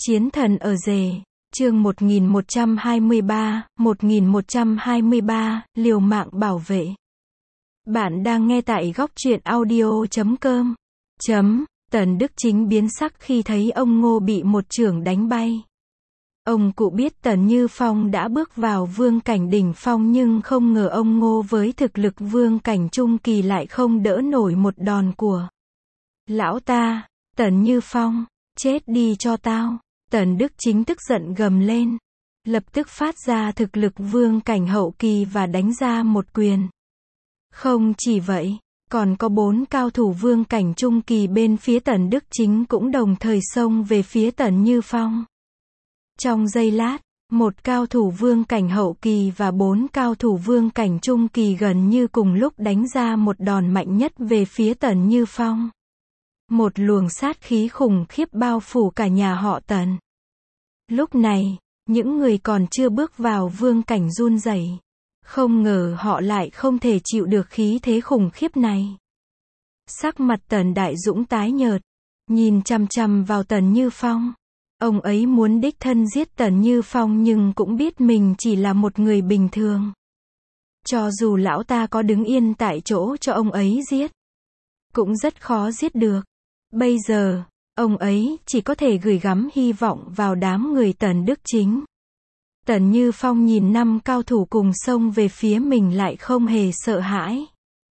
Chiến thần ở rể, chương 1123, liều mạng bảo vệ. Bạn đang nghe tại góc truyện audio.com. Tần Đức Chính biến sắc khi thấy ông Ngô bị một chưởng đánh bay. Ông cụ biết Tần Như Phong đã bước vào vương cảnh đỉnh phong nhưng không ngờ ông Ngô với thực lực vương cảnh trung kỳ lại không đỡ nổi một đòn của lão ta. Tần Như Phong, chết đi cho tao. Tần Đức Chính tức giận gầm lên, lập tức phát ra thực lực vương cảnh hậu kỳ và đánh ra một quyền. Không chỉ vậy, còn có 4 cao thủ vương cảnh trung kỳ bên phía Tần Đức Chính cũng đồng thời xông về phía Tần Như Phong. Trong giây lát, một cao thủ vương cảnh hậu kỳ và 4 cao thủ vương cảnh trung kỳ gần như cùng lúc đánh ra một đòn mạnh nhất về phía Tần Như Phong. Một luồng sát khí khủng khiếp bao phủ cả nhà họ Tần. Lúc này, những người còn chưa bước vào vương cảnh run rẩy. Không ngờ họ lại không thể chịu được khí thế khủng khiếp này. Sắc mặt Tần Đại Dũng tái nhợt, nhìn chằm chằm vào Tần Như Phong. Ông ấy muốn đích thân giết Tần Như Phong nhưng cũng biết mình chỉ là một người bình thường. Cho dù lão ta có đứng yên tại chỗ cho ông ấy giết, cũng rất khó giết được. Bây giờ, ông ấy chỉ có thể gửi gắm hy vọng vào đám người Tần Đức Chính. Tần Như Phong nhìn 5 cao thủ cùng xông về phía mình lại không hề sợ hãi.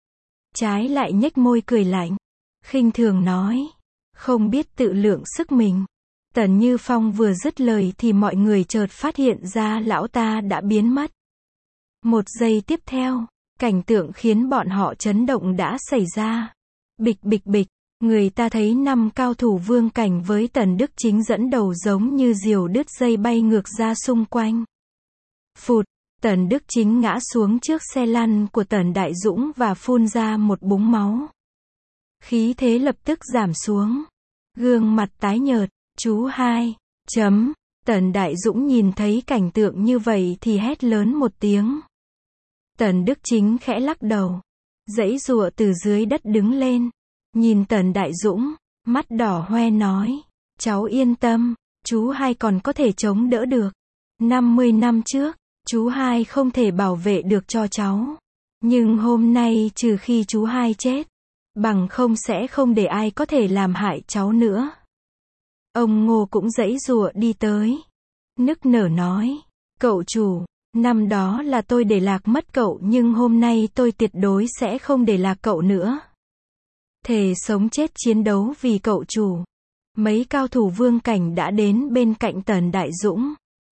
Trái lại nhếch môi cười lạnh, khinh thường nói, không biết tự lượng sức mình. Tần Như Phong vừa dứt lời thì mọi người chợt phát hiện ra lão ta đã biến mất. Một giây tiếp theo, cảnh tượng khiến bọn họ chấn động đã xảy ra. Bịch bịch bịch. Người ta thấy 5 cao thủ vương cảnh với Tần Đức Chính dẫn đầu giống như diều đứt dây bay ngược ra xung quanh. Phụt, Tần Đức Chính ngã xuống trước xe lăn của Tần Đại Dũng và phun ra một búng máu. Khí thế lập tức giảm xuống. Gương mặt tái nhợt, chú hai. Tần Đại Dũng nhìn thấy cảnh tượng như vậy thì hét lớn một tiếng. Tần Đức Chính khẽ lắc đầu, giãy giụa từ dưới đất đứng lên. Nhìn Tần Đại Dũng, mắt đỏ hoe nói, cháu yên tâm, chú hai còn có thể chống đỡ được. 50 năm trước, chú hai không thể bảo vệ được cho cháu. Nhưng hôm nay trừ khi chú hai chết, bằng không sẽ không để ai có thể làm hại cháu nữa. Ông Ngô cũng giãy giụa đi tới, nức nở nói, cậu chủ, năm đó là tôi để lạc mất cậu nhưng hôm nay tôi tuyệt đối sẽ không để lạc cậu nữa. Thề sống chết chiến đấu vì cậu chủ. Mấy cao thủ vương cảnh đã đến bên cạnh Tần Đại Dũng.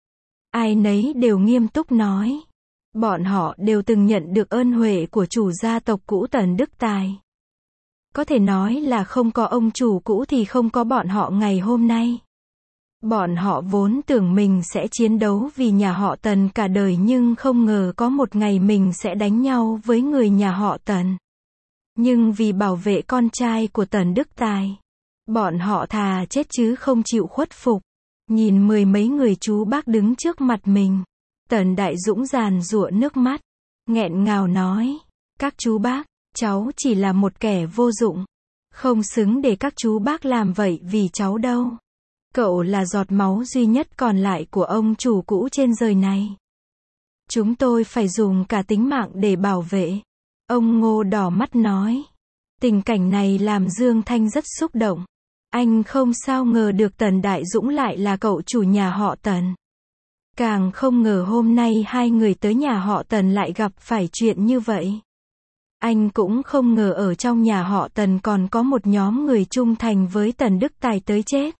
Ai nấy đều nghiêm túc nói. Bọn họ đều từng nhận được ơn huệ của chủ gia tộc cũ Tần Đức Tài. Có thể nói là không có ông chủ cũ thì không có bọn họ ngày hôm nay. Bọn họ vốn tưởng mình sẽ chiến đấu vì nhà họ Tần cả đời nhưng không ngờ có một ngày mình sẽ đánh nhau với người nhà họ Tần. Nhưng vì bảo vệ con trai của Tần Đức Tài, bọn họ thà chết chứ không chịu khuất phục. Nhìn 10 mấy người chú bác đứng trước mặt mình, Tần Đại Dũng giàn giụa nước mắt, nghẹn ngào nói, các chú bác, cháu chỉ là một kẻ vô dụng, không xứng để các chú bác làm vậy vì cháu đâu. Cậu là giọt máu duy nhất còn lại của ông chủ cũ trên đời này. Chúng tôi phải dùng cả tính mạng để bảo vệ. Ông Ngô đỏ mắt nói. Tình cảnh này làm Dương Thanh rất xúc động. Anh không sao ngờ được Tần Đại Dũng lại là cậu chủ nhà họ Tần. Càng không ngờ hôm nay hai người tới nhà họ Tần lại gặp phải chuyện như vậy. Anh cũng không ngờ ở trong nhà họ Tần còn có một nhóm người trung thành với Tần Đức Tài tới chết.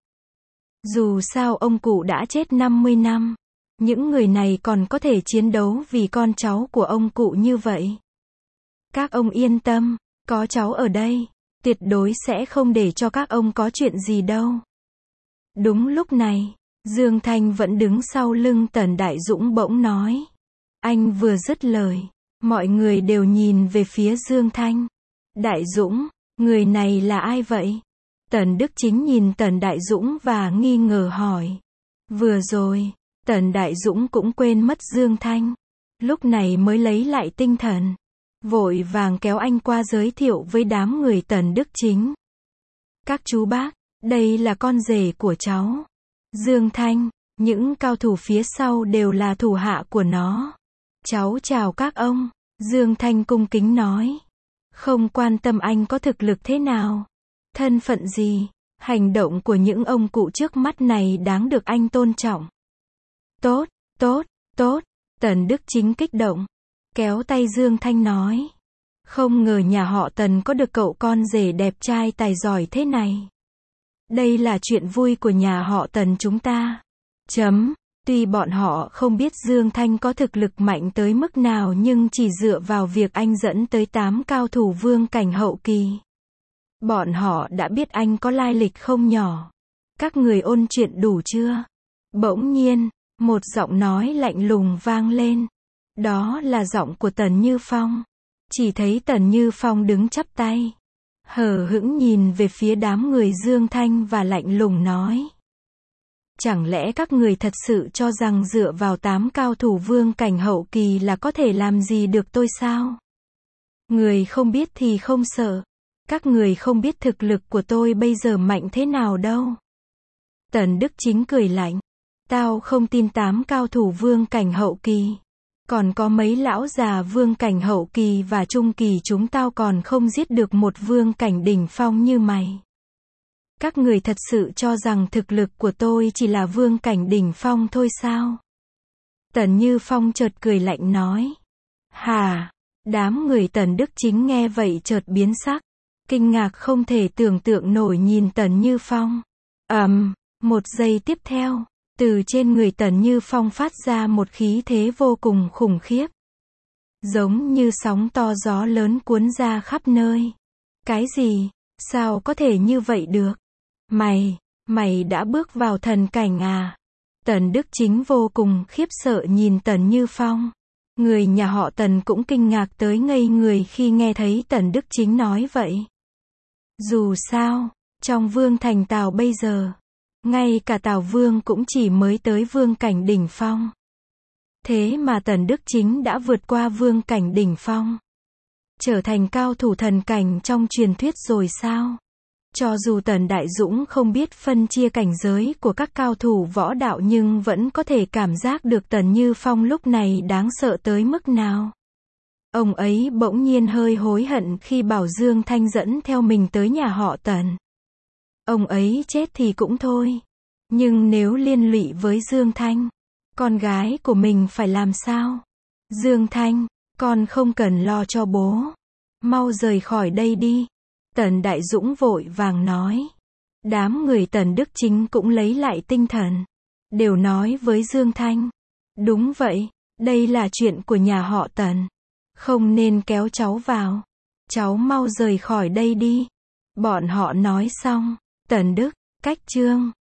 Dù sao ông cụ đã chết 50 năm. Những người này còn có thể chiến đấu vì con cháu của ông cụ như vậy. Các ông yên tâm, có cháu ở đây, tuyệt đối sẽ không để cho các ông có chuyện gì đâu. Đúng lúc này, Dương Thanh vẫn đứng sau lưng Tần Đại Dũng bỗng nói. Anh vừa dứt lời, mọi người đều nhìn về phía Dương Thanh. Đại Dũng, người này là ai vậy? Tần Đức Chính nhìn Tần Đại Dũng và nghi ngờ hỏi. Vừa rồi, Tần Đại Dũng cũng quên mất Dương Thanh. Lúc này mới lấy lại tinh thần. Vội vàng kéo anh qua giới thiệu với đám người Tần Đức Chính. Các chú bác, đây là con rể của cháu. Dương Thanh, những cao thủ phía sau đều là thủ hạ của nó. Cháu chào các ông, Dương Thanh cung kính nói. Không quan tâm anh có thực lực thế nào, thân phận gì, hành động của những ông cụ trước mắt này đáng được anh tôn trọng. Tốt, tốt, tốt, Tần Đức Chính kích động, kéo tay Dương Thanh nói. Không ngờ nhà họ Tần có được cậu con rể đẹp trai tài giỏi thế này. Đây là chuyện vui của nhà họ Tần chúng ta. Tuy bọn họ không biết Dương Thanh có thực lực mạnh tới mức nào nhưng chỉ dựa vào việc anh dẫn tới 8 cao thủ vương cảnh hậu kỳ. Bọn họ đã biết anh có lai lịch không nhỏ. Các người ôn chuyện đủ chưa? Bỗng nhiên, một giọng nói lạnh lùng vang lên. Đó là giọng của Tần Như Phong. Chỉ thấy Tần Như Phong đứng chắp tay, hờ hững nhìn về phía đám người Dương Thanh và lạnh lùng nói. Chẳng lẽ các người thật sự cho rằng dựa vào 8 cao thủ vương cảnh hậu kỳ là có thể làm gì được tôi sao? Người không biết thì không sợ. Các người không biết thực lực của tôi bây giờ mạnh thế nào đâu. Tần Đức Chính cười lạnh. Tao không tin 8 cao thủ vương cảnh hậu kỳ. Còn có mấy lão già vương cảnh hậu kỳ và trung kỳ chúng tao còn không giết được một vương cảnh đỉnh phong như mày. Các người thật sự cho rằng thực lực của tôi chỉ là vương cảnh đỉnh phong thôi sao? Tần Như Phong chợt cười lạnh nói. Hà, đám người Tần Đức Chính nghe vậy chợt biến sắc, kinh ngạc không thể tưởng tượng nổi nhìn Tần Như Phong. Một giây tiếp theo, từ trên người Tần Như Phong phát ra một khí thế vô cùng khủng khiếp. Giống như sóng to gió lớn cuốn ra khắp nơi. Cái gì? Sao có thể như vậy được? Mày đã bước vào thần cảnh à? Tần Đức Chính vô cùng khiếp sợ nhìn Tần Như Phong. Người nhà họ Tần cũng kinh ngạc tới ngây người khi nghe thấy Tần Đức Chính nói vậy. Dù sao, trong vương thành Tào bây giờ, ngay cả Tào Vương cũng chỉ mới tới vương cảnh đỉnh phong. Thế mà Tần Đức Chính đã vượt qua vương cảnh đỉnh phong, trở thành cao thủ thần cảnh trong truyền thuyết rồi sao? Cho dù Tần Đại Dũng không biết phân chia cảnh giới của các cao thủ võ đạo nhưng vẫn có thể cảm giác được Tần Như Phong lúc này đáng sợ tới mức nào. Ông ấy bỗng nhiên hơi hối hận khi bảo Dương Thanh dẫn theo mình tới nhà họ Tần. Ông ấy chết thì cũng thôi. Nhưng nếu liên lụy với Dương Thanh, con gái của mình phải làm sao? Dương Thanh, con không cần lo cho bố. Mau rời khỏi đây đi. Tần Đại Dũng vội vàng nói. Đám người Tần Đức Chính cũng lấy lại tinh thần. Đều nói với Dương Thanh. Đúng vậy, đây là chuyện của nhà họ Tần. Không nên kéo cháu vào. Cháu mau rời khỏi đây đi. Bọn họ nói xong, Tần Đức, cách chương.